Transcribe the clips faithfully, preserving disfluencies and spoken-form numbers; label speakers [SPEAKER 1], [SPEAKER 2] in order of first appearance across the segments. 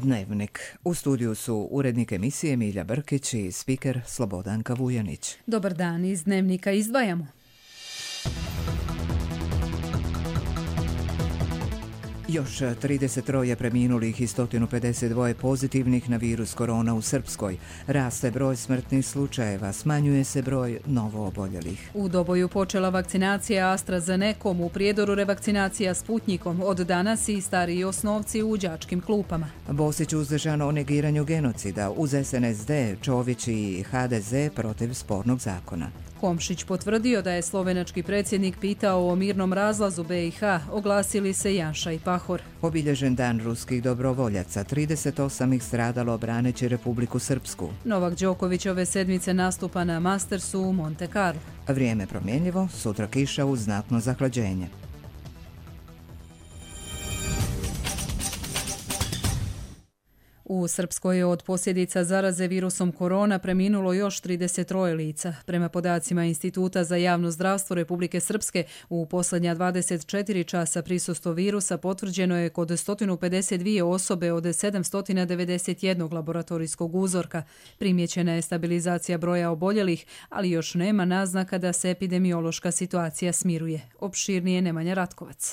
[SPEAKER 1] Dnevnik. U studiju su urednik emisije Milja Brkić i spiker Slobodanka Vujanić.
[SPEAKER 2] Dobar dan, iz Dnevnika izdvajamo.
[SPEAKER 1] Još trideset troje preminulih i sto pedeset dva pozitivnih na virus korona u Srpskoj. Raste broj smrtnih slučajeva, smanjuje se broj novooboljelih.
[SPEAKER 2] U Doboju počela vakcinacija AstraZenecom, u Prijedoru revakcinacija Sputnikom. Od danas i stariji osnovci u đačkim klupama.
[SPEAKER 1] Bosić uzdržan o negiranju genocida, uz S N S D, Čović i H D Z protiv spornog zakona.
[SPEAKER 2] Komšić potvrdio da je slovenački predsjednik pitao o mirnom razlazu B i H, oglasili se Janša i Pahor.
[SPEAKER 1] Obilježen dan ruskih dobrovoljaca, trideset osam ih stradalo braneći Republiku Srpsku.
[SPEAKER 2] Novak Đoković ove sedmice nastupa na Mastersu u Monte Carlo.
[SPEAKER 1] Vrijeme promjenjivo, sutra kiša uz znatno zahlađenje.
[SPEAKER 2] U Srpskoj je od posljedica zaraze virusom korona preminulo još trideset troje lica. Prema podacima Instituta za javno zdravstvo Republike Srpske, u posljednja dvadeset četiri časa prisustvo virusa potvrđeno je kod sto pedeset dvije osobe od sedamsto devedeset jedan laboratorijskog uzorka. Primjećena je stabilizacija broja oboljelih, ali još nema naznaka da se epidemiološka situacija smiruje. Opširnije Nemanja Ratkovac.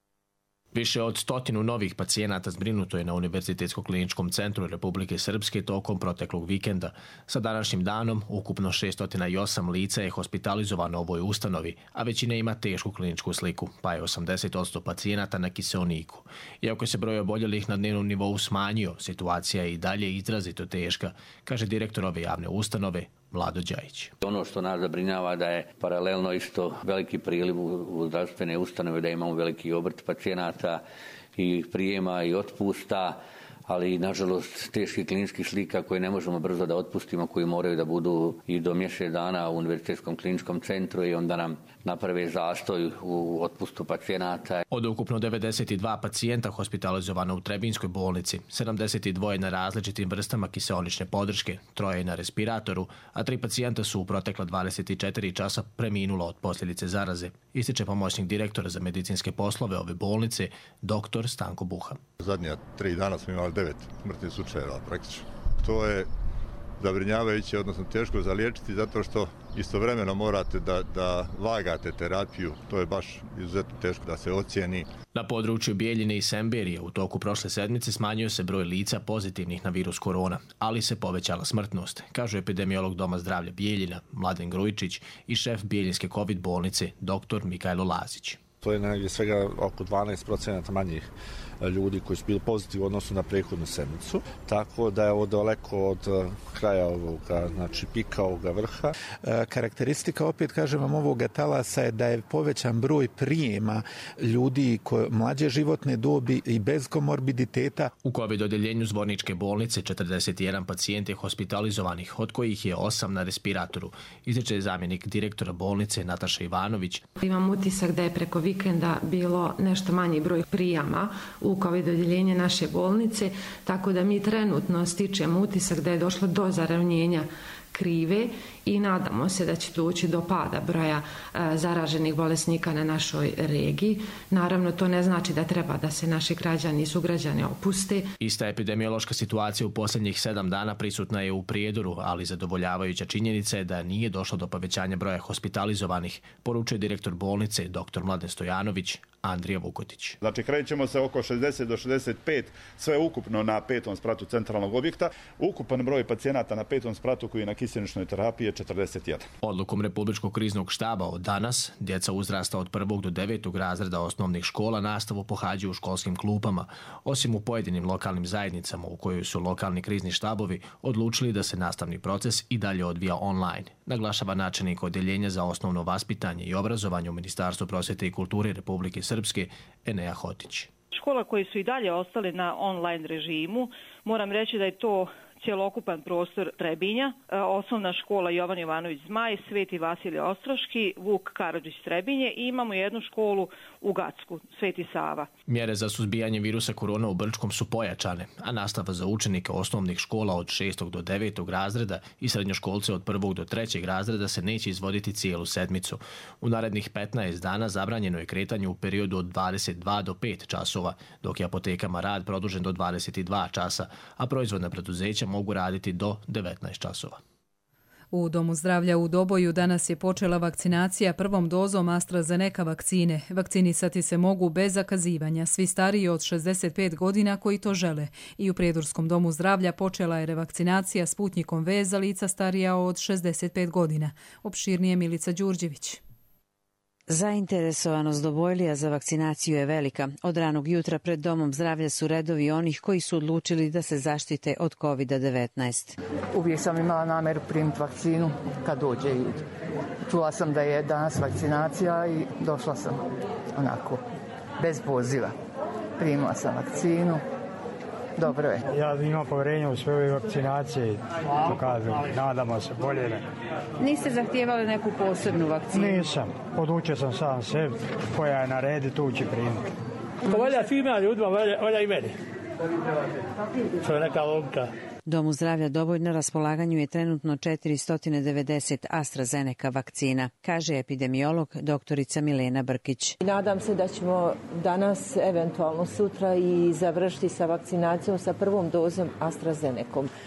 [SPEAKER 3] Više od stotinu novih pacijenata zbrinuto je na Univerzitetsko kliničkom centru Republike Srpske tokom proteklog vikenda. Sa današnjim danom ukupno šesto osam lica je hospitalizovano u ovoj ustanovi, a većina ima tešku kliničku sliku, pa je osamdeset posto pacijenata na kiseoniku. Iako se broj oboljelih na dnevnom nivou smanjio, situacija je i dalje izrazito teška, kaže direktor ove javne ustanove Vlado Đajić.
[SPEAKER 4] Ono što nas zabrinjava da je paralelno isto veliki priliv u zdravstvene ustanove, da imamo veliki obrt pacijenata i prijema i otpusta, ali nažalost teških kliničkih slika koje ne možemo brzo da otpustimo, koji moraju da budu i do mjesec dana u Univerzitetskom kliničkom centru i onda nam naprave zastoj u otpustu pacijenata.
[SPEAKER 3] Od ukupno devedeset dva pacijenta hospitalizovano u Trebinjskoj bolnici, sedamdeset dva na različitim vrstama kiseonične podrške, troje na respiratoru, a tri pacijenta su u protekla dvadeset četiri časa preminulo od posljedice zaraze, ističe pomoćnik direktora za medicinske poslove ove bolnice, doktor Stanko Buha.
[SPEAKER 5] Zadnja tri dana smo imali devet smrtnih slučajeva praktično. To je zabrinjavajuće, odnosno teško za liječiti, zato što istovremeno morate da, da vagate terapiju. To je baš izuzetno teško da se ocijeni.
[SPEAKER 3] Na području Bijeljine i Semberije u toku prošle sedmice smanjio se broj lica pozitivnih na virus korona, ali se povećala smrtnost, kaže epidemiolog Doma zdravlja Bijeljina, Mladen Grujičić, i šef Bijeljinske COVID bolnice, doktor Mikajlo Lazić.
[SPEAKER 6] To je negdje svega oko dvanaest posto manjih ljudi koji su bili pozitivni u odnosu na prethodnu sedmicu, tako da je ovo daleko od kraja ovoga, znači pika ovoga vrha.
[SPEAKER 7] E, karakteristika, opet kažem vam, ovoga talasa je da je povećan broj prijema ljudi koje mlađe životne dobi i bez komorbiditeta.
[SPEAKER 3] U COVID odjeljenju Zvorničke bolnice četrdeset jedan pacijent je hospitalizovanih, od kojih je osam na respiratoru, ističe zamjenik direktora bolnice Nataša Ivanović.
[SPEAKER 8] Imam utisak da je preko vikenda bilo nešto manji broj prijama u COVID odjeljenje naše bolnice, tako da mi trenutno stičemo utisak da je došlo do zaravnjenja krive i nadamo se da će doći do pada broja e, zaraženih bolesnika na našoj regiji. Naravno, to ne znači da treba da se naši građani i sugrađani opuste.
[SPEAKER 3] Ista epidemiološka situacija u posljednjih sedam dana prisutna je u Prijedoru, ali zadovoljavajuća činjenica je da nije došlo do povećanja broja hospitalizovanih, poručuje direktor bolnice doktor Mladen Stojanović, Andrija Vukotić.
[SPEAKER 9] Znači, krećemo se oko šezdeset do šezdeset pet, sve ukupno na petom spratu centralnog objekta. Ukupan broj pacijenata na petom spratu koji je na kiseoničnoj terapiji je četrdeset jedan.
[SPEAKER 3] Odlukom Republičkog kriznog štaba od danas, djeca uzrasta od prvog do devetog razreda osnovnih škola nastavu pohađaju u školskim klupama, osim u pojedinim lokalnim zajednicama u kojoj su lokalni krizni štabovi odlučili da se nastavni proces i dalje odvija online, naglašava načelnik odjeljenja za osnovno vaspitanje i obrazovanje u Ministarstvu prosvjete i kulture Republike Srpske, Eneja Hotić.
[SPEAKER 10] Škola koje su i dalje ostale na online režimu, moram reći da je to cjelokupan prostor Trebinja, osnovna škola Jovan Jovanović Zmaj, Sveti Vasilije Ostroški, Vuk Karadžić Trebinje i imamo jednu školu u Gacku, Sveti Sava.
[SPEAKER 3] Mjere za suzbijanje virusa korona u Brčkom su pojačane, a nastava za učenike osnovnih škola od šestog do devetog razreda i srednjoškolce od prvog do trećeg razreda se neće izvoditi cijelu sedmicu. U narednih petnaest dana zabranjeno je kretanje u periodu od dvadeset dva do pet časova, dok je apotekama rad produžen do dvadeset dva časa, a proizvodna preduzeća mogu raditi do devetnaest časova.
[SPEAKER 2] U Domu zdravlja u Doboju danas je počela vakcinacija prvom dozom AstraZeneca vakcine. Vakcinisati se mogu bez zakazivanja, svi stariji od šezdeset pet godina koji to žele. I u Prijedorskom domu zdravlja počela je revakcinacija Sputnjikom V za lica starija od šezdeset pet godina. Opširnije Milica Đurđević.
[SPEAKER 11] Zainteresovanost Dobojlija za vakcinaciju je velika. Od ranog jutra pred Domom zdravlja su redovi onih koji su odlučili da se zaštite od kovid devetnaest.
[SPEAKER 12] Uvijek sam imala nameru primiti vakcinu kad dođe i čula sam da je danas vakcinacija i došla sam onako, bez poziva. Primila sam vakcinu. Dobro je.
[SPEAKER 13] Ja imam povjerenje u svoje vakcinacije, pokazujem, nadamo se bolje. Ne.
[SPEAKER 11] Niste zahtijevali neku posebnu vakcinu?
[SPEAKER 13] Nisam, odlučio sam sam se, koja je na redi, tu će primiti.
[SPEAKER 14] Ko volja svima ljudima, volja i meni. To je neka logika.
[SPEAKER 11] Domu zdravlja Doboj na raspolaganju je trenutno četiristo devedeset AstraZeneca vakcina, kaže epidemiolog doktorica Milena Brkić.
[SPEAKER 15] Nadam se da ćemo danas, eventualno sutra, i završiti sa vakcinacijom sa prvom dozom AstraZenecom. E,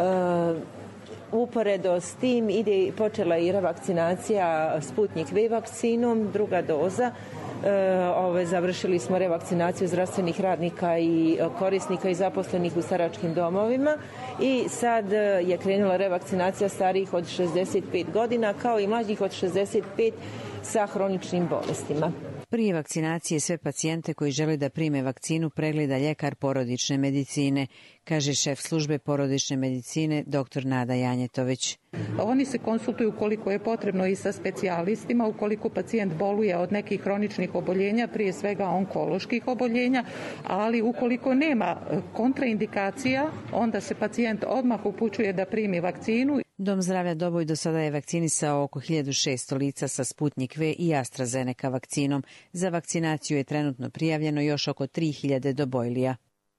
[SPEAKER 15] uporedo s tim ide, počela i revakcinacija Sputnik V vakcinom, druga doza. E, ove, završili smo revakcinaciju zdravstvenih radnika i korisnika i zaposlenih u staračkim domovima i sad je krenula revakcinacija starijih od šezdeset pet godina kao i mlađih od šezdeset pet sa hroničnim bolestima.
[SPEAKER 11] Prije vakcinacije sve pacijente koji žele da prime vakcinu pregleda ljekar porodične medicine, kaže šef službe porodične medicine dr. Nada Janjetović.
[SPEAKER 16] Oni se konsultuju koliko je potrebno i sa specijalistima, ukoliko pacijent boluje od nekih hroničnih oboljenja, prije svega onkoloških oboljenja, ali ukoliko nema kontraindikacija, onda se pacijent odmah upućuje da primi vakcinu.
[SPEAKER 11] Dom zdravlja Doboj do sada je vakcinisao oko hiljadu šesto lica sa Sputnik V i AstraZeneca vakcinom. Za vakcinaciju je trenutno prijavljeno još oko tri hiljade Dobojlija.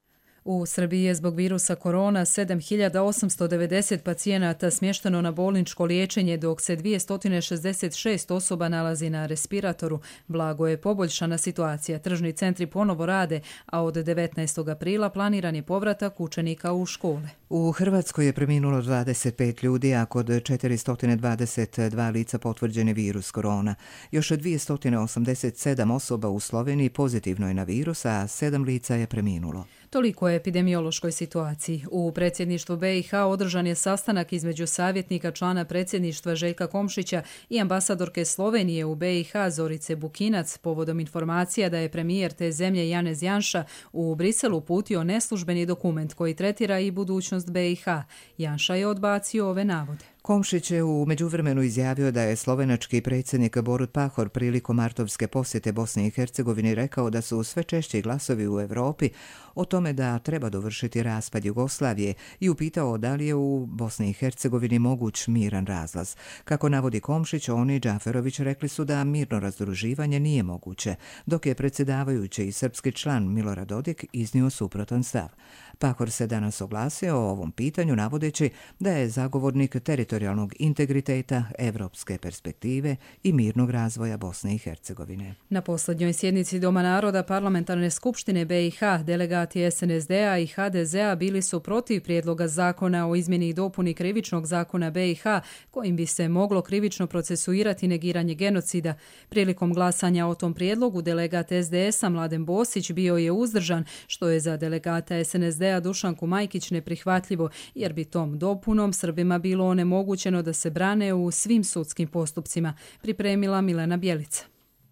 [SPEAKER 2] U Srbiji je zbog virusa korona sedam hiljada osamsto devedeset pacijenata smješteno na bolničko liječenje, dok se dvjesto šezdeset šest osoba nalazi na respiratoru. Blago je poboljšana situacija. Tržni centri ponovo rade, a od devetnaestog aprila planiran je povratak učenika u škole.
[SPEAKER 1] U Hrvatskoj je preminulo dvadeset pet ljudi, a kod četiristo dvadeset dva lica potvrđen je virus korona. Još dvjesto osamdeset sedam osoba u Sloveniji pozitivno je na virus, a sedam lica je preminulo.
[SPEAKER 2] Toliko je epidemiološkoj situaciji. U predsjedništvu B i H održan je sastanak između savjetnika člana predsjedništva Željka Komšića i ambasadorke Slovenije u B i H Zorice Bukinac povodom informacija da je premijer te zemlje Janez Janša u Briselu uputio neslužbeni dokument koji tretira i budućnost B i H. Janša je odbacio ove navode.
[SPEAKER 1] Komšić je u međuvremenu izjavio da je slovenački predsjednik Borut Pahor prilikom martovske posjete Bosni i Hercegovini rekao da su sve češći glasovi u Europi o tome da treba dovršiti raspad Jugoslavije i upitao da li je u Bosni i Hercegovini moguć miran razlaz. Kako navodi Komšić, on i Džaferović rekli su da mirno razdruživanje nije moguće, dok je predsjedavajući i srpski član Milorad Dodik iznio suprotan stav. Pahor se danas oglasio o ovom pitanju navodeći da je zagovornik teritorijalnog integriteta, evropske perspektive i mirnog razvoja Bosne i Hercegovine.
[SPEAKER 2] Na posljednjoj sjednici Doma naroda Parlamentarne skupštine B i H delegati S N S D-a i H D Z-a bili su protiv prijedloga zakona o izmjeni i dopuni krivičnog zakona B i H kojim bi se moglo krivično procesuirati negiranje genocida. Prilikom glasanja o tom prijedlogu delegat S D S-a Mladen Bosić bio je uzdržan, što je za delegata S N S D-a Dušanku Majkić neprihvatljivo, jer bi tom dopunom Srbima bilo onemogućeno da se brane u svim sudskim postupcima, pripremila Milena Bjelica.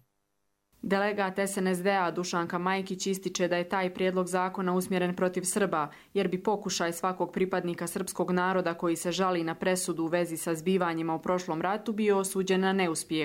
[SPEAKER 17] Delegat S N S D-a Dušanka Majkić ističe da je taj prijedlog zakona usmjeren protiv Srba, jer bi pokušaj svakog pripadnika srpskog naroda koji se žali na presudu u vezi sa zbivanjima u prošlom ratu bio osuđen na neuspjeh.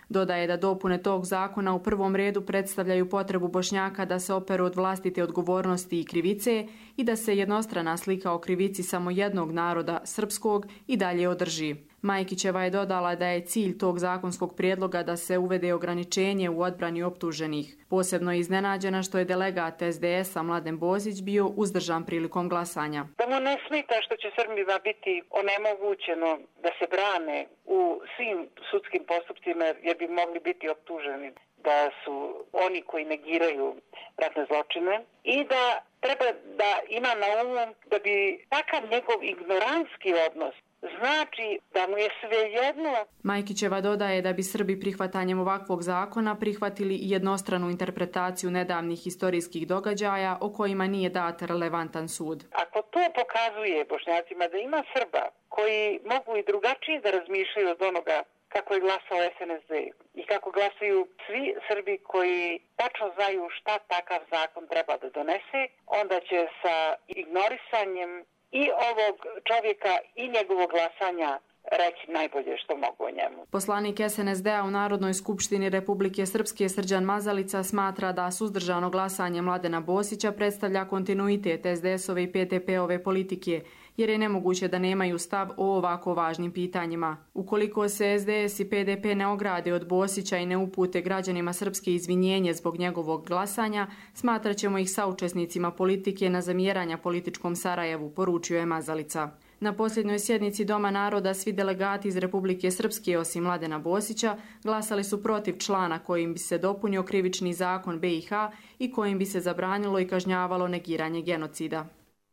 [SPEAKER 17] Dodaje da dopune tog zakona u prvom redu predstavljaju potrebu Bošnjaka da se operu od vlastite odgovornosti i krivice i da se jednostrana slika o krivici samo jednog naroda, srpskog, i dalje održi. Majkićeva je dodala da je cilj tog zakonskog prijedloga da se uvede ograničenje u odbrani optuženih. Posebno je iznenađena što je delegat S D S-a Mladen Bozić bio uzdržan prilikom glasanja.
[SPEAKER 18] Da mu ne smeta što će Srbima biti onemogućeno da se brane u svim sudskim postupcima jer bi mogli biti optuženi da su oni koji negiraju ratne zločine i da treba da ima na umu da bi takav njegov ignorantski odnos znači da mu je svejedno.
[SPEAKER 17] Majkićeva dodaje da bi Srbi prihvatanjem ovakvog zakona prihvatili jednostranu interpretaciju nedavnih historijskih događaja o kojima nije dat relevantan sud.
[SPEAKER 18] Ako to pokazuje Bošnjacima da ima Srba koji mogu i drugačije da razmišljaju od onoga kako je glasao S N S D i kako glasaju svi Srbi koji tačno znaju šta takav zakon treba da donese, onda će sa ignorisanjem i ovog čovjeka i njegovog glasanja reći najbolje što mogu o njemu.
[SPEAKER 17] Poslanik S N S D-a u Narodnoj skupštini Republike Srpske Srđan Mazalica smatra da suzdržano glasanje Mladena Bosića predstavlja kontinuitet S D S-ove i P D P-ove politike, jer je nemoguće da nemaju stav o ovako važnim pitanjima. Ukoliko se S D S i P D P ne ograde od Bosića i ne upute građanima Srpske izvinjenje zbog njegovog glasanja, smatraćemo ih saučesnicima politike na zamjeranja političkom Sarajevu, poručio je Mazalica. Na posljednjoj sjednici Doma naroda svi delegati iz Republike Srpske osim Mladena Bosića glasali su protiv člana kojim bi se dopunio krivični zakon B i H i kojim bi se zabranilo i kažnjavalo negiranje genocida.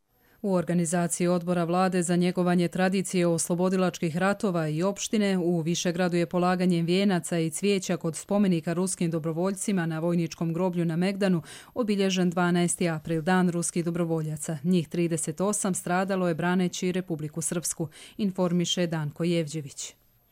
[SPEAKER 2] U organizaciji odbora vlade za njegovanje tradicije oslobodilačkih ratova i opštine u Višegradu je polaganjem vijenaca i cvijeća kod spomenika ruskim dobrovoljcima na vojničkom groblju na Megdanu obilježen dvanaesti april, dan ruskih dobrovoljaca. Njih trideset osam stradalo je braneći Republiku Srpsku, informiše Danko Jevđević.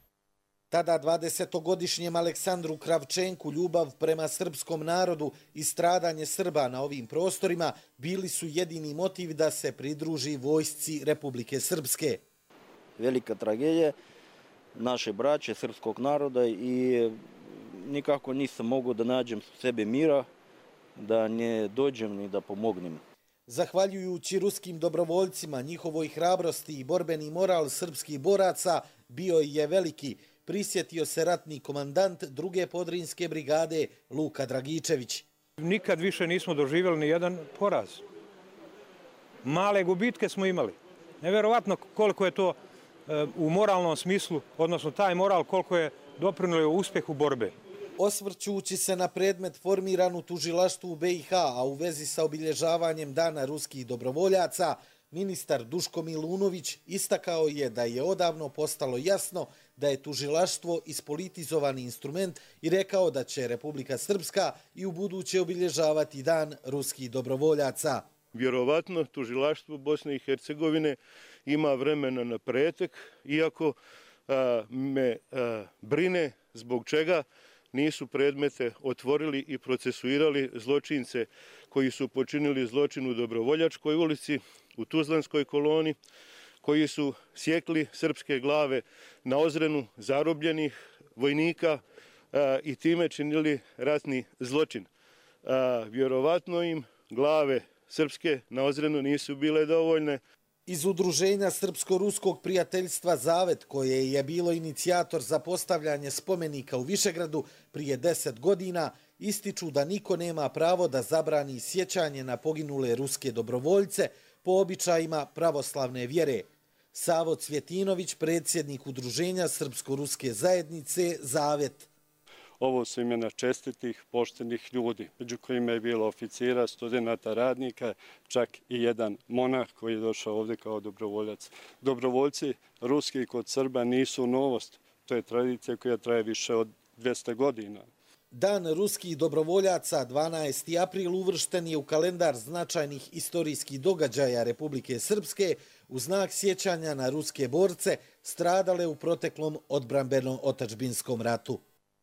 [SPEAKER 19] Tada dvadesetogodišnjem Aleksandru Kravčenku ljubav prema srpskom narodu i stradanje Srba na ovim prostorima bili su jedini motiv da se pridruži vojsci Republike Srpske.
[SPEAKER 20] Velika tragedija naše braće, srpskog naroda i nikako nisam mogao da nađem sebe mira, da ne dođem ni da pomognem.
[SPEAKER 19] Zahvaljujući ruskim dobrovoljcima, njihovoj hrabrosti i borbeni moral srpskih boraca bio je veliki, prisjetio se ratni komandant druge podrinjske brigade Luka Dragičević.
[SPEAKER 21] Nikad više nismo doživjeli ni jedan poraz. Male gubitke smo imali. Nevjerovatno koliko je to u moralnom smislu, odnosno taj moral koliko je doprinio uspjehu borbe.
[SPEAKER 19] Osvrćući se na predmet formiran u tužilaštvu u B i H, a u vezi sa obilježavanjem Dana ruskih dobrovoljaca, ministar Duško Milunović istakao je da je odavno postalo jasno da je tužilaštvo ispolitizovani instrument i rekao da će Republika Srpska i u buduće obilježavati Dan ruskih dobrovoljaca.
[SPEAKER 22] Vjerovatno tužilaštvo Bosne i Hercegovine ima vremena na pretek, iako a, me a, brine zbog čega nisu predmete otvorili i procesuirali zločince koji su počinili zločin u Dobrovoljačkoj ulici, u Tuzlanskoj koloni, koji su sjekli srpske glave na Ozrenu zarobljenih vojnika a, i time činili ratni zločin. A, vjerovatno im glave srpske na Ozrenu nisu bile dovoljne.
[SPEAKER 19] Iz udruženja Srpsko-ruskog prijateljstva Zavet, koje je bilo inicijator za postavljanje spomenika u Višegradu prije deset godina, ističu da niko nema pravo da zabrani sjećanje na poginule ruske dobrovoljce po običajima pravoslavne vjere. Savo Cvjetinović, predsjednik udruženja Srpsko-ruske zajednice Zavet.
[SPEAKER 23] Ovo su imena čestitih, poštenih ljudi, među kojima je bilo oficira, studenta, radnika, čak i jedan monah koji je došao ovdje kao dobrovoljac. Dobrovoljci ruski kod Srba nisu novost, to je tradicija koja traje više od dvjesto godina.
[SPEAKER 19] Dan ruskih dobrovoljaca, dvanaesti april, uvršten je u kalendar značajnih istorijskih događaja Republike Srpske u znak sjećanja na ruske borce stradale u proteklom odbrambeno-otadžbinskom ratu.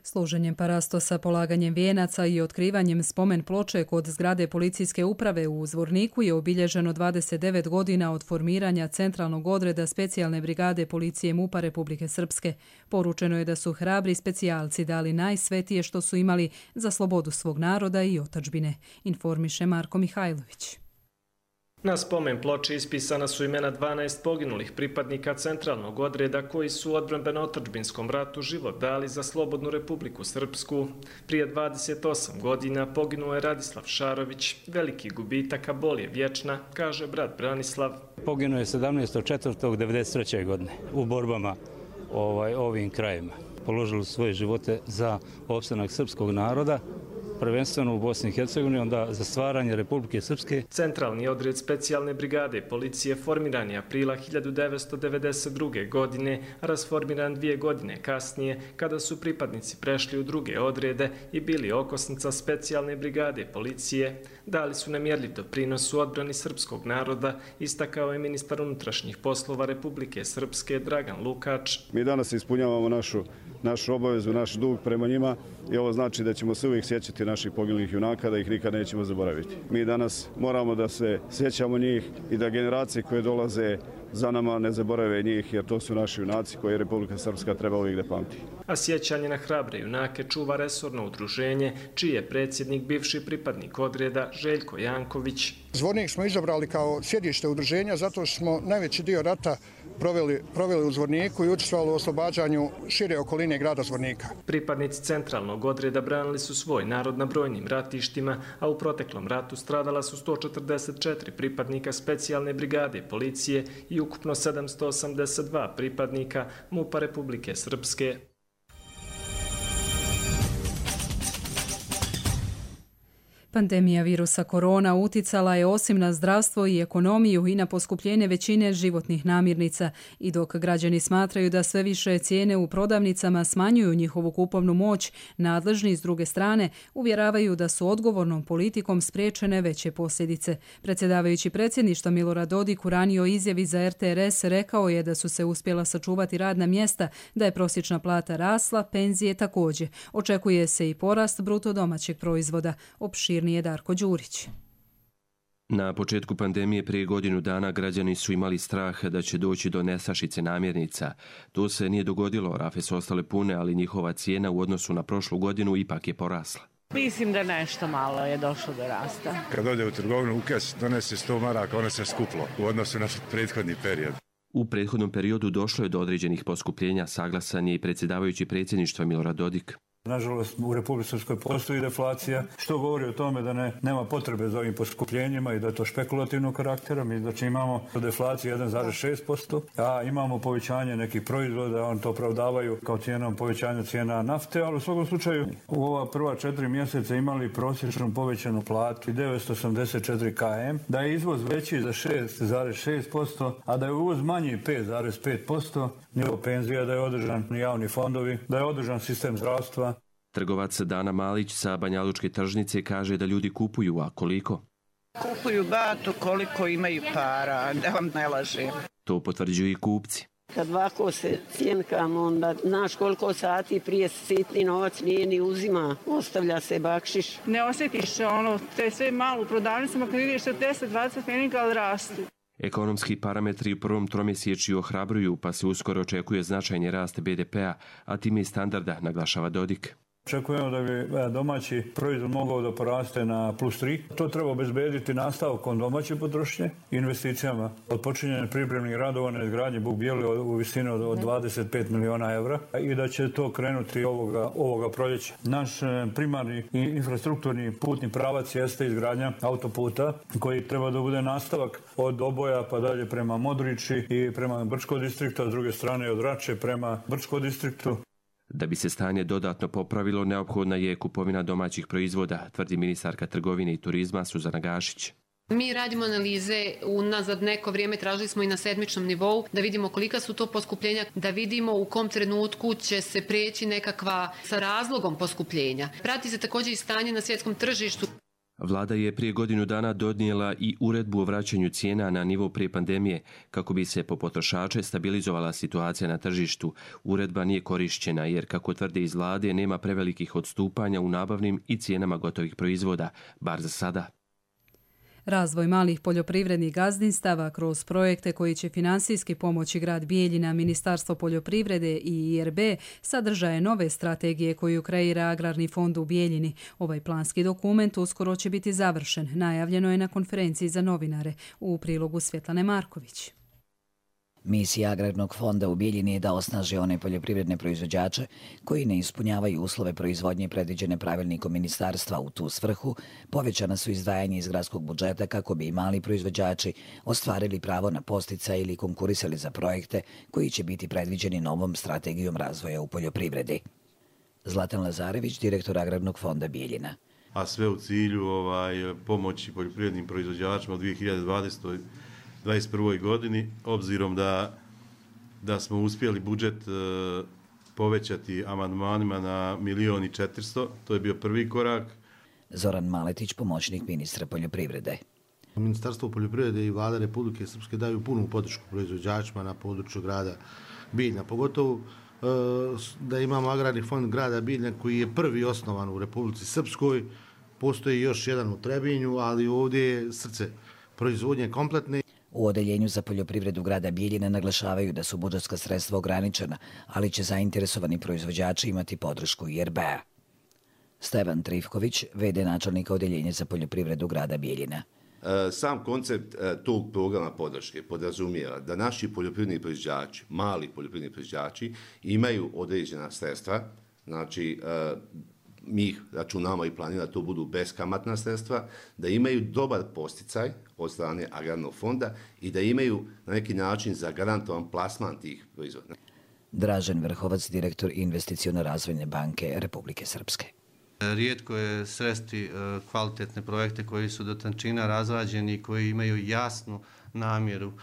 [SPEAKER 2] Služenjem parastosa, polaganjem vijenaca i otkrivanjem spomen ploče kod zgrade policijske uprave u Zvorniku je obilježeno dvadeset devet godina od formiranja centralnog odreda specijalne brigade policije MUP-a Republike Srpske. Poručeno je da su hrabri specijalci dali najsvetije što su imali za slobodu svog naroda i otadžbine, informiše Marko Mihajlović.
[SPEAKER 4] Na spomen ploči ispisana su imena dvanaest poginulih pripadnika centralnog odreda koji su u odbrambeno-otadžbinskom ratu život dali za slobodnu Republiku Srpsku. Prije dvadeset osam godina poginuo je Radislav Šarović. Veliki gubitak, a bol je vječna, kaže brat Branislav.
[SPEAKER 5] Poginuo je sedamnaestog četvrtog devedeset treće. godine u borbama ovaj, ovim krajima. Položili svoje živote za opstanak srpskog naroda, prvenstveno u Bosni i Hercegovini, onda za stvaranje Republike Srpske.
[SPEAKER 4] Centralni odred specijalne brigade policije formiran je aprila hiljadu devetsto devedeset druge. godine, rasformiran dvije godine kasnije, kada su pripadnici prešli u druge odrede i bili okosnica specijalne brigade policije. Dali su nemjerljiv doprinos u odbrani srpskog naroda, istakao je ministar unutrašnjih poslova Republike Srpske Dragan Lukač.
[SPEAKER 6] Mi danas ispunjavamo našu, našu obavezu, naš dug prema njima i ovo znači da ćemo se uvijek sjećati naših poginulih junaka, da ih nikad nećemo zaboraviti. Mi danas moramo da se sjećamo njih i da generacije koje dolaze za nama ne zaborave njih, jer to su naši junaci koje Republika Srpska treba uvijek da pamti.
[SPEAKER 4] A sjećanje na hrabre junake čuva resorno udruženje, čiji je predsjednik bivši pripadnik odreda Željko Janković.
[SPEAKER 24] Zvornik smo izabrali kao sjedište udruženja zato što smo najveći dio rata proveli, proveli u Zvorniku i učestvovali u oslobađanju šire okoline grada Zvornika.
[SPEAKER 4] Pripadnici centralnog odreda branili su svoj narod na brojnim ratištima, a u proteklom ratu stradala su sto četrdeset četiri pripadnika specijalne brigade policije i ukupno sedamsto osamdeset dva pripadnika MUP-a Republike Srpske.
[SPEAKER 2] Pandemija virusa korona uticala je osim na zdravstvo i ekonomiju i na poskupljenje većine životnih namirnica i dok građani smatraju da sve više cijene u prodavnicama smanjuju njihovu kupovnu moć, nadležni s druge strane uvjeravaju da su odgovornom politikom spriječene veće posljedice. Predsjedavajući predsjedništva Milorad Dodik u ranijoj izjavi za R T R S rekao je da su se uspjela sačuvati radna mjesta, da je prosječna plata rasla, penzije također. Očekuje se i porast bruto domaćeg proizvoda. Opširnije je Darko Đurić.
[SPEAKER 25] Na početku pandemije prije godinu dana građani su imali strah da će doći do nestašice namirnica. To se nije dogodilo, rafe su ostale pune, ali njihova cijena u odnosu na prošlu godinu ipak je porasla.
[SPEAKER 26] Mislim da nešto malo je došlo do rasta.
[SPEAKER 27] Kad ode u trgovinu ukaz, donese sto maraka, ono se skuplo u odnosu na prethodni period.
[SPEAKER 25] U prethodnom periodu došlo je do određenih poskupljenja, saglasan je i predsjedavajući predsjedništva Milorad Dodik.
[SPEAKER 28] Nažalost, u Republici Srpskoj postoji deflacija, što govori o tome da ne, nema potrebe za ovim poskupljenjima i da je to špekulativnog karaktera. Mi znači imamo deflaciju jedan zarez šest posto, a imamo povećanje nekih proizvoda, on to opravdavaju kao cijenom povećanja cijena nafte, ali u svakom slučaju u ova prva četiri mjeseca imali prosječnu povećanu platu devetsto osamdeset četiri kilometara, da je izvoz veći za šest zarez šest posto, a da je uvoz manji pet zarez pet posto, nivo penzija, da je održan javni fondovi, da je održan sistem zdravstva.
[SPEAKER 25] Trgovac Dana Malić sa Banjalučke tržnice kaže da ljudi kupuju, a koliko?
[SPEAKER 29] Kupuju bato koliko imaju para, da vam ne lažem.
[SPEAKER 25] To potvrđuju i kupci.
[SPEAKER 30] Kad ovako se cijenkam, onda znaš koliko sati prije sitni novac nije ni uzima, ostavlja se bakšiš.
[SPEAKER 31] Ne osjetiš ono, te sve malo u prodavnicama kad vidiš deset dvadeset pfeninga, ali rastu.
[SPEAKER 25] Ekonomski parametri u prvom tromjesečju ohrabruju, pa se uskoro očekuje značajni rast B D P-a, a time i standarda, naglašava Dodik.
[SPEAKER 28] Očekujemo da bi domaći proizvod mogao da poraste na plus tri. To treba obezbediti nastavkom domaće potrošnje i investicijama. Od počinjanja pripremnih radova na izgradnji Buk Bijeli u visini od dvadeset pet miliona evra i da će to krenuti ovoga, ovoga proljeća. Naš primarni i infrastrukturni putni pravac jeste izgradnja autoputa koji treba da bude nastavak od Oboja pa dalje prema Modriči i prema Brčko distriktu, a s druge strane od Rače prema Brčko distriktu.
[SPEAKER 25] Da bi se stanje dodatno popravilo, neophodna je kupovina domaćih proizvoda, tvrdi ministarka trgovine i turizma Suzana Gašić.
[SPEAKER 32] Mi radimo analize, unazad neko vrijeme tražili smo i na sedmičnom nivou, da vidimo kolika su to poskupljenja, da vidimo u kom trenutku će se prijeći nekakva sa razlogom poskupljenja. Prati se također i stanje na svjetskom tržištu.
[SPEAKER 25] Vlada je prije godinu dana donijela i uredbu o vraćanju cijena na nivo prije pandemije kako bi se po potrošače stabilizovala situacija na tržištu. Uredba nije korišćena jer, kako tvrde iz Vlade, nema prevelikih odstupanja u nabavnim i cijenama gotovih proizvoda, bar za sada.
[SPEAKER 2] Razvoj malih poljoprivrednih gazdinstava kroz projekte koji će finansijski pomoći grad Bijeljina, Ministarstvo poljoprivrede i I R B sadržaje nove strategije koju kreira Agrarni fond u Bijeljini. Ovaj planski dokument uskoro će biti završen, najavljeno je na konferenciji za novinare. U prilogu Svjetlane Marković.
[SPEAKER 1] Misija Agrarnog fonda u Bijeljini je da osnaži one poljoprivredne proizvođače koji ne ispunjavaju uslove proizvodnje predviđene pravilnikom ministarstva. U tu svrhu povećana su izdvajanja iz gradskog budžeta kako bi i mali proizvođači ostvarili pravo na posticaj ili konkurisali za projekte koji će biti predviđeni novom strategijom razvoja u poljoprivredi. Zlatan Lazarević, direktor Agrarnog fonda Bijeljina.
[SPEAKER 3] A sve u cilju ovaj, pomoći poljoprivrednim proizvođačima u dvije hiljade dvadesetoj dvadeset prvoj godini, obzirom da, da smo uspjeli budžet e, povećati amandmanima na milijon i četiristo, to je bio prvi korak.
[SPEAKER 1] Zoran Maletić, pomoćnik ministra poljoprivrede.
[SPEAKER 7] Ministarstvo poljoprivrede i Vlada Republike Srpske daju punu podršku proizvođačima na području grada Bijeljina, pogotovo e, da imamo Agrarni fond grada Bijeljina koji je prvi osnovan u Republici Srpskoj, postoji još jedan u Trebinju, ali ovdje je srce proizvodnje kompletne.
[SPEAKER 1] U Odeljenju za poljoprivredu grada Bijeljina naglašavaju da su budžetska sredstva ograničena, ali će zainteresovani proizvođači imati podršku I R B-a. Stevan Trifković, ve de načelnika Odeljenja za poljoprivredu grada Bijeljina.
[SPEAKER 8] Sam koncept tog programa podrške podrazumijeva da naši poljoprivredni proizvođači, mali poljoprivredni proizvođači, imaju određena sredstva, znači mi ih računamo i planiramo da to budu beskamatna sredstva, da imaju dobar posticaj od strane Agrarnog fonda i da imaju na neki način zagarantovan plasman tih proizvoda.
[SPEAKER 1] Dražen Vrhovac, direktor Investiciono-razvojne banke Republike Srpske.
[SPEAKER 9] Rijetko je sresti kvalitetne projekte koji su do tančina razrađeni i koji imaju jasnu namjeru,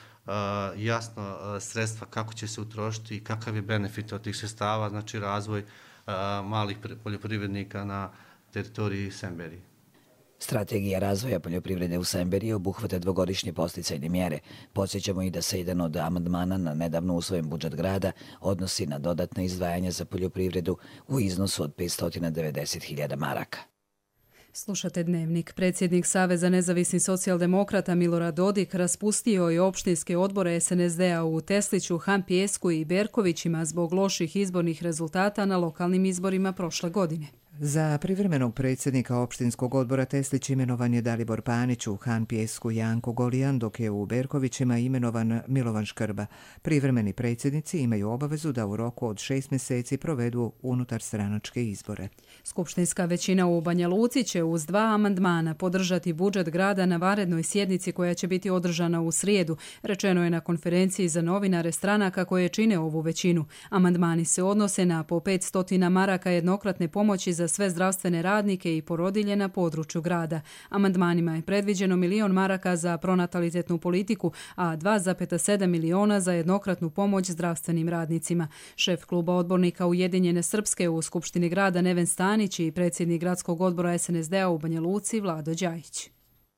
[SPEAKER 9] jasno sredstva kako će se utrošiti i kakav je benefit od tih sredstava, znači razvoj malih poljoprivrednika na teritoriji Semberije.
[SPEAKER 1] Strategija razvoja poljoprivrede u Semberiji obuhvata dvogodišnje posticajne mjere. Podsjećamo i da se jedan od amandmana na nedavno usvojen budžet grada odnosi na dodatne izdvajanja za poljoprivredu u iznosu od petsto devedeset hiljada maraka.
[SPEAKER 2] Slušate Dnevnik. Predsjednik Saveza nezavisnih socijaldemokrata Milorad Dodik raspustio je opštinske odbore es en es de-a u Tesliću, Hampijesku i Berkovićima zbog loših izbornih rezultata na lokalnim izborima prošle godine.
[SPEAKER 10] Za privremenog predsjednika opštinskog odbora Teslić imenovan je Dalibor Panić, u Hampijesku Janko Golijan, dok je u Berkovićima imenovan Milovan Škrba. Privremeni predsjednici imaju obavezu da u roku od šest mjeseci provedu unutar stranačke izbore.
[SPEAKER 2] Skupštinska većina u Banja Luci će uz dva amandmana podržati budžet grada na vanrednoj sjednici koja će biti održana u srijedu, rečeno je na konferenciji za novinare stranaka koje čine ovu većinu. Amandmani se odnose na po petsto maraka jednokratne pomoći za sve zdravstvene radnike i porodilje na području grada. Amandmanima je predviđeno milion maraka za pronatalitetnu politiku, a dva zarez sedam miliona za jednokratnu pomoć zdravstvenim radnicima. Šef kluba odbornika Ujedinjene Srpske u Skupštini grada Neven Stanić i predsjednik gradskog odbora es en es de-a u Banja Luci Vlado Đajić.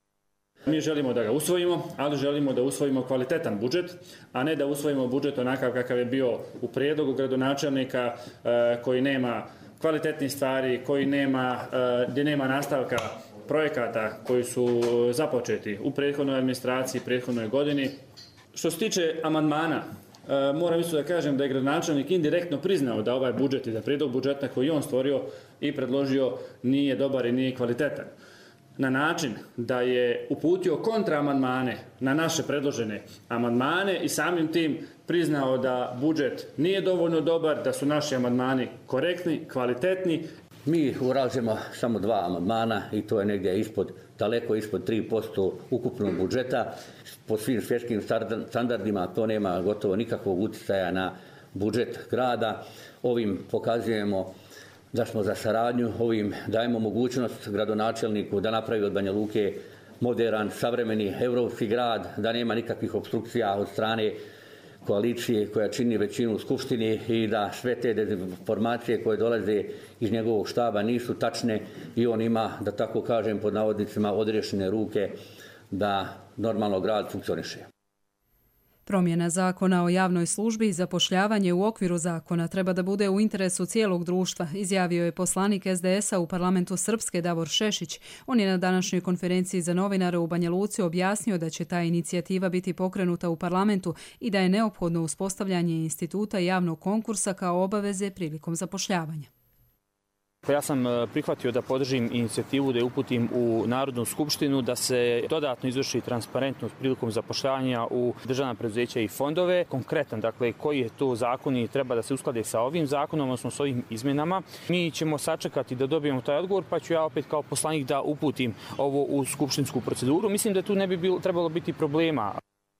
[SPEAKER 11] Mi želimo da ga usvojimo, ali želimo da usvojimo kvalitetan budžet, a ne da usvojimo budžet onakav kakav je bio u prijedlogu gradonačelnika koji nema kvalitetnih stvari, koji nema, gdje nema nastavka projekata koji su započeti u prethodnoj administraciji, prethodnoj godini. Što se tiče amandmana, moram isto da kažem da je gradonačelnik indirektno priznao da ovaj budžet i da prijedlog budžeta koji on stvorio i predložio nije dobar i nije kvalitetan. Na način da je uputio kontraamandmane na naše predložene amandmane i samim tim priznao da budžet nije dovoljno dobar, da su naši amandmani korektni, kvalitetni.
[SPEAKER 12] Mi uražimo samo dva amandmana i to je negdje ispod, daleko ispod tri posto ukupnog budžeta. Po svim svjetskim standardima to nema gotovo nikakvog utjecaja na budžet grada. Ovim pokazujemo da smo za saradnju, ovim dajemo mogućnost gradonačelniku da napravi od Banja Luke moderan, savremeni, europski grad, da nema nikakvih opstrukcija od strane koalicije koja čini većinu u Skupštini i da sve te dezinformacije koje dolaze iz njegovog štaba nisu tačne i on ima, da tako kažem, pod navodnicima odriješene ruke da normalno grad funkcioniše.
[SPEAKER 2] Promjena zakona o javnoj službi i zapošljavanje u okviru zakona treba da bude u interesu cijelog društva, izjavio je poslanik es de es a u parlamentu Srpske Davor Šešić. On je na današnjoj konferenciji za novinare u Banja Luci objasnio da će ta inicijativa biti pokrenuta u parlamentu i da je neophodno uspostavljanje instituta javnog konkursa kao obaveze prilikom zapošljavanja.
[SPEAKER 5] Ja sam prihvatio da podržim inicijativu da je uputim u Narodnu skupštinu da se dodatno izvrši transparentnost prilikom zapošljavanja u državna preduzeća i fondove. Konkretan, dakle, koji je to zakon i treba da se usklade sa ovim zakonom, odnosno s ovim izmenama. Mi ćemo sačekati da dobijemo taj odgovor, pa ću ja opet kao poslanik da uputim ovo u skupštinsku proceduru. Mislim da tu ne bi bilo, trebalo biti problema.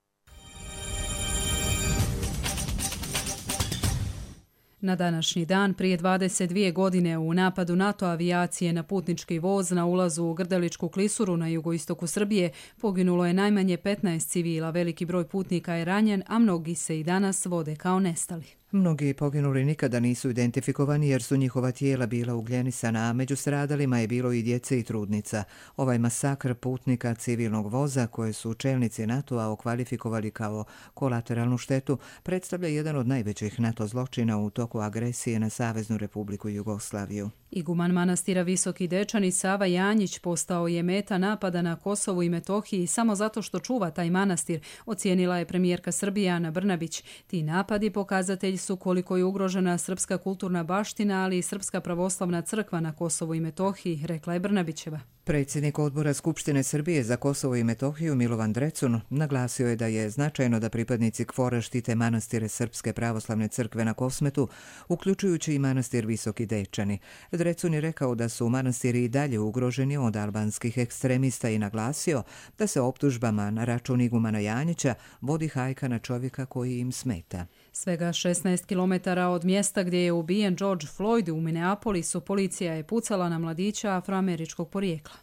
[SPEAKER 2] Na današnji dan, prije dvadeset dvije godine, u napadu NATO avijacije na putnički voz na ulazu u Grdeličku klisuru na jugoistoku Srbije poginulo je najmanje petnaest civila, veliki broj putnika je ranjen, a mnogi se i danas vode kao nestali.
[SPEAKER 10] Mnogi poginuli nikada nisu identifikovani jer su njihova tijela bila ugljenisana, a među stradalima je bilo i djece i trudnica. Ovaj masakr putnika civilnog voza, koje su čelnici NATO-a okvalifikovali kao kolateralnu štetu, predstavlja jedan od najvećih NATO zločina u toku agresije na Saveznu Republiku Jugoslaviju.
[SPEAKER 2] Iguman manastira Visoki Dečani Sava Janjić postao je meta napada na Kosovu i Metohiji samo zato što čuva taj manastir, ocijenila je premijerka Srbije Ana Brnabić. Ti napadi pokazatelj su koliko je ugrožena srpska kulturna baština, ali i Srpska pravoslavna crkva na Kosovu i Metohiji, rekla je Brnabićeva.
[SPEAKER 10] Predsjednik odbora Skupštine Srbije za Kosovo i Metohiju Milovan Drecun naglasio je da je značajno da pripadnici KFOR-a štite manastire Srpske pravoslavne crkve na Kosmetu, uključujući i manastir Visoki Dečani. Drecun je rekao da su manastiri i dalje ugroženi od albanskih ekstremista i naglasio da se optužbama na račun igumana Janjića vodi hajka na čovjeka koji im smeta.
[SPEAKER 2] Svega šesnaest kilometara od mjesta gdje je ubijen George Floyd u Minneapolisu, policija je pucala na mladića afroameričkog porijekla.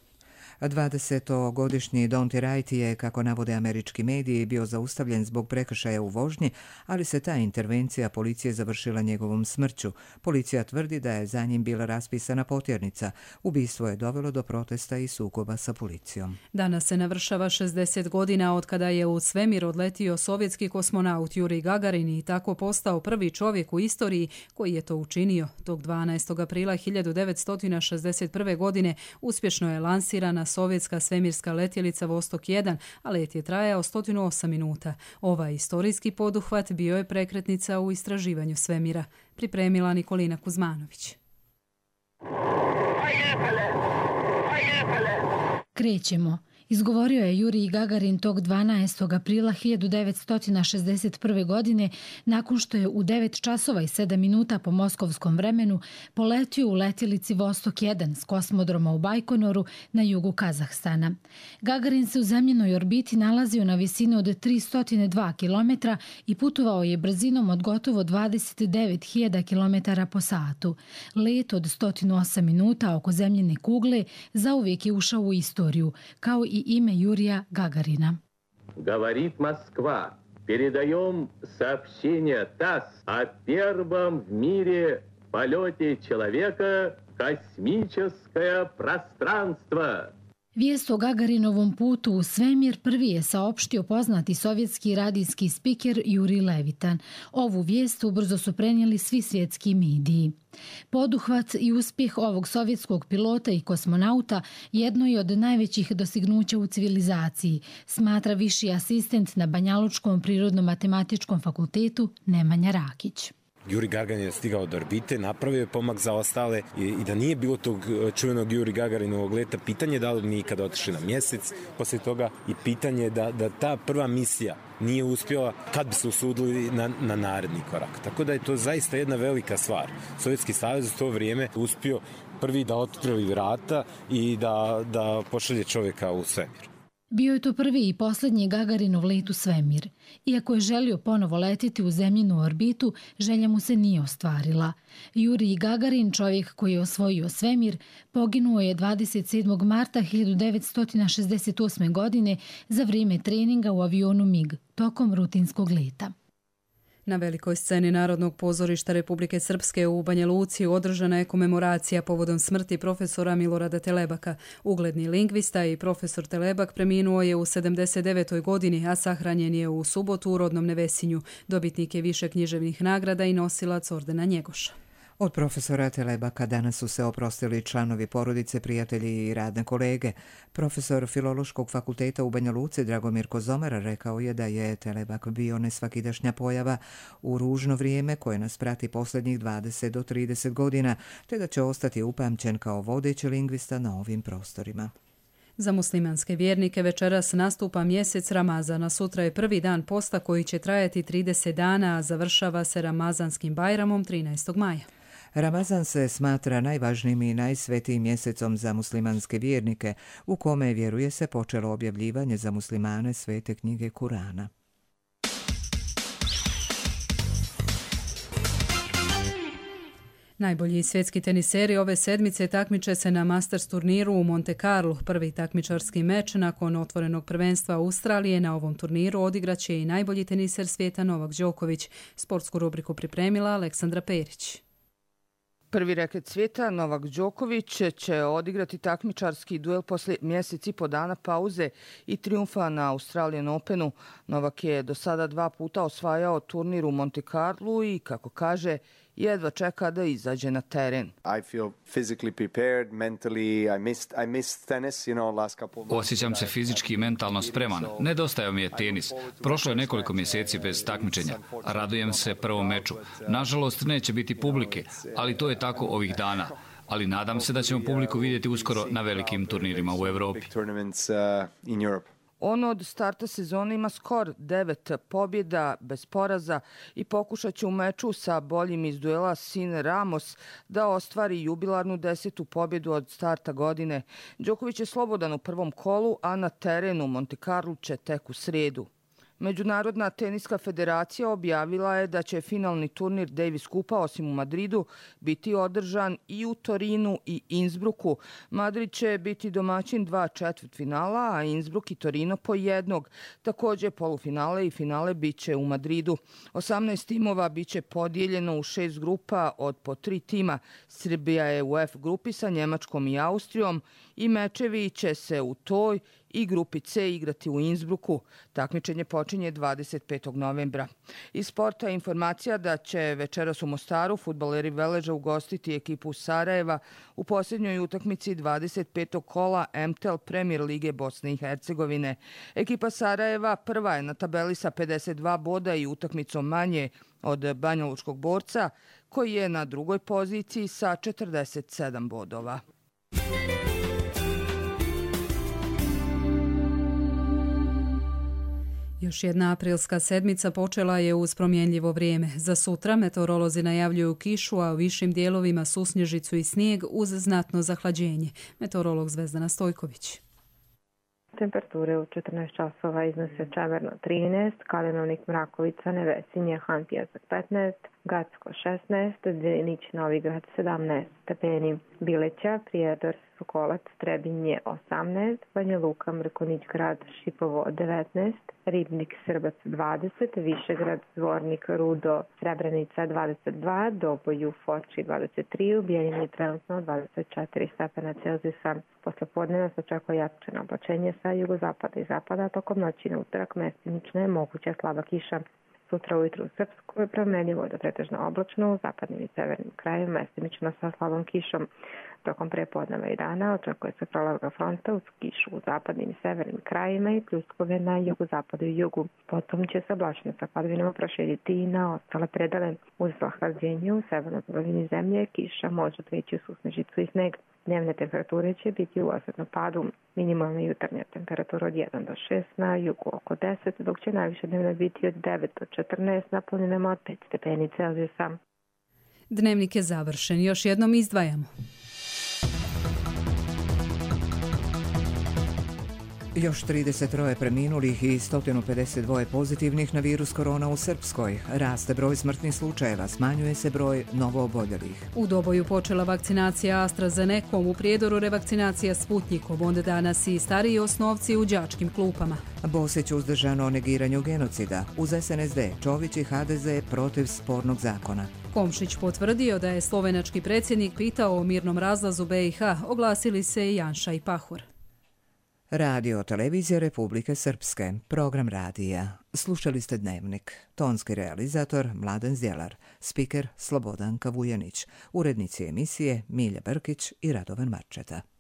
[SPEAKER 10] dvadesetogodišnji Donty Wright je, kako navode američki mediji, bio zaustavljen zbog prekršaja u vožnji, ali se ta intervencija policije završila njegovom smrću. Policija tvrdi da je za njim bila raspisana potjernica. Ubistvo je dovelo do protesta i sukoba sa policijom.
[SPEAKER 2] Danas se navršava šezdeset godina od kada je u svemir odletio sovjetski kosmonaut Jurij Gagarin i tako postao prvi čovjek u istoriji koji je to učinio. Tog dvanaestog aprila hiljadu devetsto šezdeset prve. godine uspješno je lansirana sovjetska svemirska letjelica Vostok jedan, a let je trajao sto osam minuta. Ovaj istorijski poduhvat bio je prekretnica u istraživanju svemira. Pripremila Nikolina Kuzmanović.
[SPEAKER 13] Krećemo. Izgovorio je Jurij Gagarin tog dvanaestog aprila hiljadu devetsto šezdeset prve. godine nakon što je u devet časova i sedam minuta po moskovskom vremenu poletio u letjelici Vostok jedan s kosmodroma u Bajkonoru na jugu Kazahstana. Gagarin se u zemljenoj orbiti nalazio na visini od tristo dva kilometra i putovao je brzinom od gotovo dvadeset devet hiljada kilometara po satu. Let od sto osam minuta oko zemljene kugle zauvijek je ušao u istoriju, kao i ime Jurija Gagarina.
[SPEAKER 14] Говорит Москва. Передаем сообщение ТАСС о первом в мире полете человека в космическое пространство.
[SPEAKER 13] Vijest o Gagarinovom putu u svemir prvi je saopštio poznati sovjetski radijski spiker Juri Levitan. Ovu vijest ubrzo su prenijeli svi svjetski mediji. Poduhvat i uspjeh ovog sovjetskog pilota i kosmonauta jedno je od najvećih dostignuća u civilizaciji, smatra viši asistent na Banjalučkom prirodno-matematičkom fakultetu Nemanja Rakić.
[SPEAKER 15] Jurij Gagarin je stigao do orbite, napravio je pomak za ostale i, i da nije bilo tog čuvenog Jurij Gagarinovog leta, pitanje je da li bi mi ikada otišli na mjesec poslije toga i pitanje je da, da ta prva misija nije uspjela kad bi se usudili na, na naredni korak. Tako da je to zaista jedna velika stvar. Sovjetski savez u to vrijeme uspio prvi da otvori vrata i da, da pošalje čovjeka u svemir.
[SPEAKER 13] Bio je to prvi i posljednji Gagarinov let u svemir. Iako je želio ponovo letiti u zemljinu orbitu, želja mu se nije ostvarila. Jurij Gagarin, čovjek koji je osvojio svemir, poginuo je dvadeset sedmog marta hiljadu devetsto šezdeset osme. godine za vrijeme treninga u avionu mig tokom rutinskog leta.
[SPEAKER 2] Na velikoj sceni Narodnog pozorišta Republike Srpske u Banja Luci održana je komemoracija povodom smrti profesora Milorada Telebaka. Ugledni lingvista i profesor Telebak preminuo je u sedamdeset devetoj godini, a sahranjen je u subotu u rodnom Nevesinju. Dobitnik je više književnih nagrada i nosilac ordena Njegoša.
[SPEAKER 10] Od profesora Telebaka danas su se oprostili članovi porodice, prijatelji i radne kolege. Profesor Filološkog fakulteta u Banja Luci Dragomir Kozomar rekao je da je Telebak bio nesvakidašnja pojava u ružno vrijeme koje nas prati posljednjih dvadeset do trideset godina, te da će ostati upamćen kao vodeći lingvista na ovim prostorima.
[SPEAKER 2] Za muslimanske vjernike večeras nastupa mjesec Ramazana. Sutra je prvi dan posta koji će trajati trideset dana, a završava se Ramazanskim Bajramom trinaestog maja.
[SPEAKER 10] Ramazan se smatra najvažnijim i najsvetijim mjesecom za muslimanske vjernike, u kome, vjeruje se, počelo objavljivanje za muslimane svete knjige Kurana.
[SPEAKER 2] Najbolji svjetski teniseri ove sedmice takmiče se na Masters turniru u Monte Carlo. Prvi takmičarski meč nakon otvorenog prvenstva Australije na ovom turniru odigraće i najbolji teniser svijeta Novak Đoković. Sportsku rubriku pripremila Aleksandra Perić.
[SPEAKER 4] Prvi reket svijeta Novak Đoković će odigrati takmičarski duel poslije mjesec i po dana pauze i trijumfa na Australian Openu. Novak je do sada dva puta osvajao turnir u Monte Carlo i, kako kaže, jedva čeka da izađe na teren.
[SPEAKER 6] Osjećam se fizički i mentalno spreman. Nedostajao mi je tenis. Prošlo je nekoliko mjeseci bez takmičenja. Radujem se prvom meču. Nažalost, neće biti publike, ali to je tako ovih dana. Ali nadam se da ćemo publiku vidjeti uskoro na velikim turnirima u Europi.
[SPEAKER 4] On od starta sezone ima skor devet pobjeda bez poraza i pokušat će u meču sa boljim iz duela Sin Ramos da ostvari jubilarnu desetu pobjedu od starta godine. Đoković je slobodan u prvom kolu, a na terenu Monte Carlo će tek u srijedu. Međunarodna teniska federacija objavila je da će finalni turnir Davis Kupa, osim u Madridu, biti održan i u Torinu i Innsbrucku. Madrid će biti domaćin dva četvrtfinala, a Innsbruck i Torino po jednog. Također polufinale i finale biće u Madridu. osamnaest timova biće podijeljeno u šest grupa od po tri tima. Srbija je u F grupi sa Njemačkom i Austrijom i mečevi će se u toj i grupi C igrati u Innsbrucku. Takmičenje počinje dvadeset petog novembra. Iz sporta je informacija da će večeras u Mostaru fudbaleri Veleža ugostiti ekipu Sarajeva u posljednjoj utakmici dvadeset petog kola M T L Premier Lige Bosne i Hercegovine. Ekipa Sarajeva prva je na tabeli sa pedeset dva boda i utakmicom manje od banjalučkog Borca, koji je na drugoj poziciji sa četrdeset sedam bodova.
[SPEAKER 2] Još jedna aprilska sedmica počela je uz promjenljivo vrijeme. Za sutra meteorolozi najavljuju kišu, a u višim dijelovima susnježicu i snijeg uz znatno zahlađenje. Meteorolog Zvezdana Stojković.
[SPEAKER 16] Temperature u četrnaest časova iznose Čemerno trinaest, Kalenovnik, Mrakovica, Nevesinje, Han Pijesak petnaest, Gacko šesnaest, Denić, Novigrad sedamnaest stepeni, Bileća, Prijedor, Sokolac, Trebinje osamnaest, Banja Luka, Mrkonić grad, Šipovo devetnaest, Ribnik, Srbac dvadeset, Višegrad, Zvornik, Rudo, Srebrenica dvadeset dva, Doboju, Foči dvadeset tri, u Bijeljini trenutno dvadeset četiri stepena Celzijusa. Posle podneva se očekuje jačino oblačenje sa jugozapada i zapada, tokom noći na utorak mestimično je moguća slaba kiša. Sutra ujutru u Srpskoj promenljivo do pretežno oblačno, u zapadnim i severnim krajevima mestimično sa slabom kišom. Tokom prepodneva i dana očekuje se prolazak fronta uz kišu u zapadnim i severnim krajevima i pljuskove na jugozapadu i jugu. Potom će se oblačno sa padvinama proširiti i na ostale predale. Uz zahlađenje u severnoj polovini zemlje kiša može prijeći u susnežicu i sneg. Dnevne temperature će biti u osjetnom padu. Minimalna jutarnja temperatura od jedan do šest, na jugu oko deset, dok će najviše dnevno biti od devet do četrnaest, na planinama od pet stepeni Celzijusa.
[SPEAKER 2] Dnevnik je završen. Još jednom izdvajamo.
[SPEAKER 10] Još trideset troje preminulih i sto pedeset dva pozitivnih na virus korona u Srpskoj. Raste broj smrtnih slučajeva, smanjuje se broj novooboljelih.
[SPEAKER 2] U Doboju počela vakcinacija AstraZenecom, u Prijedoru revakcinacija Sputnikom, onda danas i stariji osnovci u đačkim klupama.
[SPEAKER 10] Bosić uzdržan o negiranju genocida. Uz S N S D, Čović i H D Z protiv spornog zakona.
[SPEAKER 2] Komšić potvrdio da je slovenački predsjednik pitao o mirnom razlazu B i H, oglasili se i Janša i Pahor.
[SPEAKER 10] Radio Televizija Republike Srpske, program radija. Slušali ste Dnevnik. Tonski realizator Mladen Zdjelar, spiker Slobodan Kavujanić, urednici emisije Milja Brkić i Radovan Marčeta.